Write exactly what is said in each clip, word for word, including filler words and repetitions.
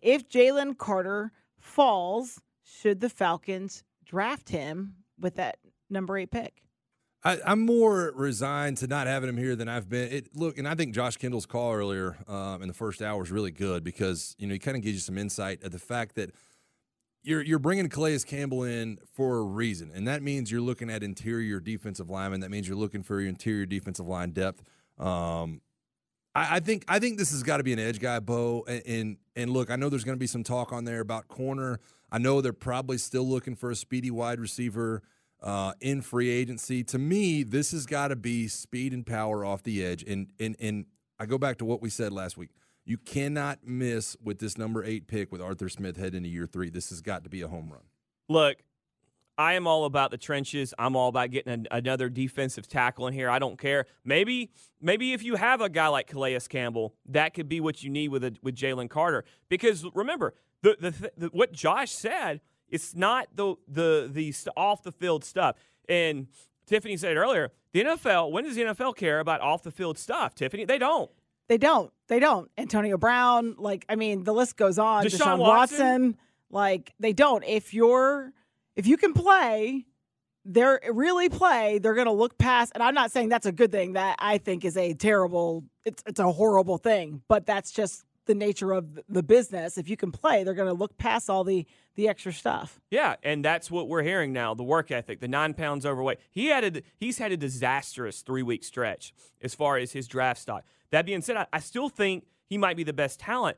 if Jalen Carter falls, should the Falcons draft him with that number eight pick? I, I'm more resigned to not having him here than I've been. It, look, and I think Josh Kendall's call earlier um, in the first hour was really good because, you know, he kind of gives you some insight at the fact that you're you're bringing Calais Campbell in for a reason, and that means you're looking at interior defensive linemen. That means you're looking for your interior defensive line depth. Um, I, I think I think this has got to be an edge guy, Bo. And, and and look, I know there's going to be some talk on there about corner. I know they're probably still looking for a speedy wide receiver uh, in free agency. To me, this has got to be speed and power off the edge. And and and I go back to what we said last week. You cannot miss with this number eight pick with Arthur Smith heading into year three. This has got to be a home run. Look, I am all about the trenches. I'm all about getting a, another defensive tackle in here. I don't care. Maybe maybe if you have a guy like Calais Campbell, that could be what you need with a, with Jalen Carter. Because remember, the, the, the what Josh said, it's not the the the off the field stuff. And Tiffany said earlier, the N F L. When does the N F L care about off the field stuff? Tiffany, they don't. They don't. They don't. Antonio Brown, like, I mean, the list goes on. Deshaun, Deshaun Watson? Watson, like, they don't. If you're, if you can play, they're really play, they're going to look past, and I'm not saying that's a good thing. That I think is a terrible, it's it's a horrible thing, but that's just the nature of the business. If you can play, they're going to look past all the the extra stuff. Yeah, and that's what we're hearing now, the work ethic, the nine pounds overweight. He had a, he's had a disastrous three-week stretch as far as his draft stock. That being said, I, I still think he might be the best talent.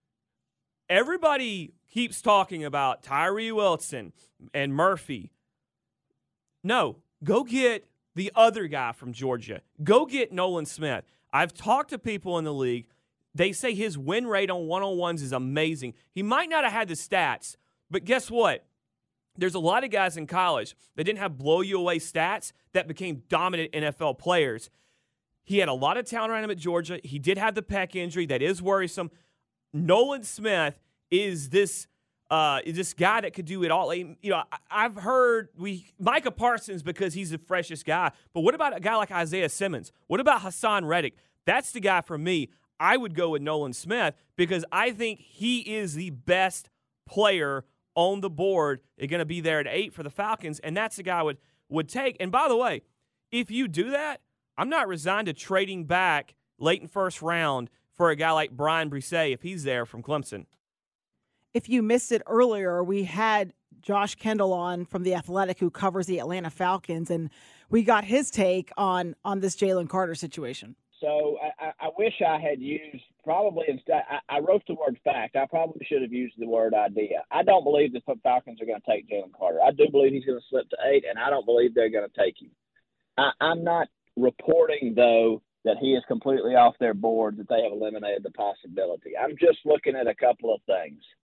Everybody keeps talking about Tyree Wilson and Murphy. No, go get the other guy from Georgia. Go get Nolan Smith. I've talked to people in the league. They say his win rate on one-on-ones is amazing. He might not have had the stats, but guess what? There's a lot of guys in college that didn't have blow-you-away stats that became dominant N F L players. He had a lot of talent around him at Georgia. He did have the pec injury. That is worrisome. Nolan Smith is this uh, is this guy that could do it all. You know, I've heard we Micah Parsons because he's the freshest guy. But what about a guy like Isaiah Simmons? What about Hassan Reddick? That's the guy for me. I would go with Nolan Smith because I think he is the best player on the board. They're going to be there at eight for the Falcons, and that's the guy I would, would take. And by the way, if you do that, I'm not resigned to trading back late in first round for a guy like Brian Brisset if he's there from Clemson. If you missed it earlier, we had Josh Kendall on from The Athletic who covers the Atlanta Falcons, and we got his take on, on this Jalen Carter situation. So I, I wish I had used probably instead. I, I wrote the word fact. I probably should have used the word idea. I don't believe the Falcons are going to take Jalen Carter. I do believe he's going to slip to eight, and I don't believe they're going to take him. I, I'm not reporting though that he is completely off their board, that they have eliminated the possibility. I'm just looking at a couple of things.